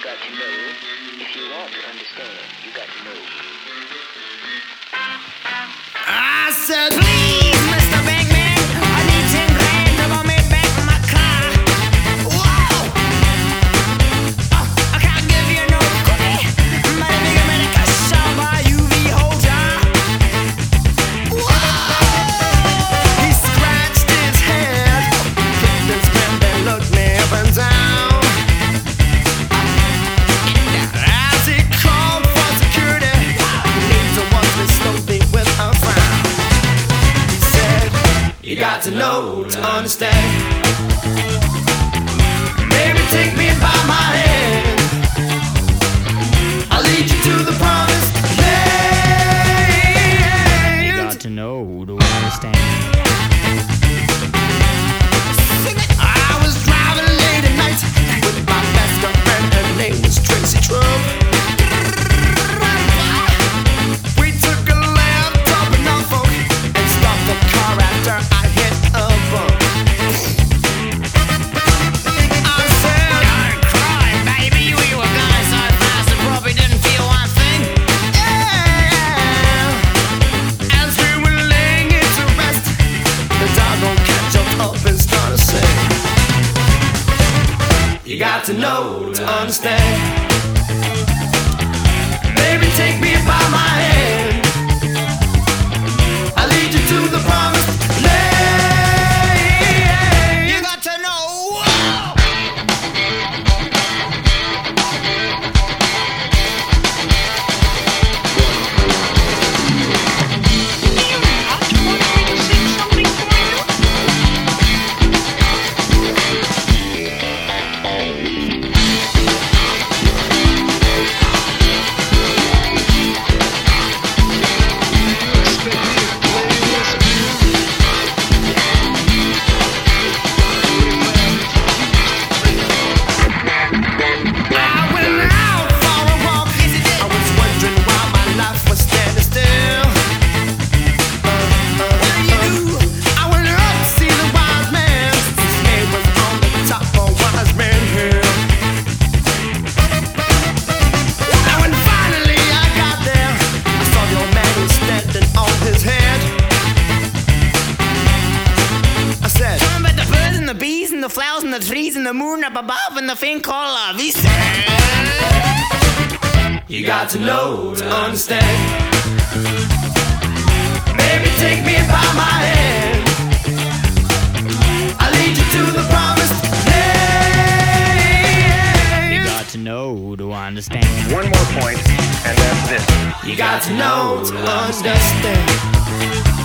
got to know. If you want to understand, you got to know. I said, please, Mr. Bankman, I need 10 grand to buy me back my car. Whoa! I can't give you no cookie, but if you give me the cash, I'll buy you the whole jar. Whoa! He scratched his head, kicked his pen, then looked me up and down. As he called for security, he leaned towards me slowly with a frown. He said, you got to know to understand. Baby, take me by my hand. I'll lead you to the promised land. You got to know to understand. I was driving late at night with my best girlfriend. Her name was Tracy Trump. We took a left up in Norfolk and stopped the car after I hit a bump. I said, don't cry, baby. We were going so fast I probably didn't feel one thing. Yeah. As we were laying it to rest, the doggone cat jumped up and started singing. You got to know to understand. Baby, take me by my hand. I'll lead you to the promised land. You got to know. The flowers and the trees and the moon up above and the thing called love. He said, you got to know to understand. Baby, take me by my hand. I'll lead you to the promised land. You got to know to understand. One more point, and that's this. You got to know to understand.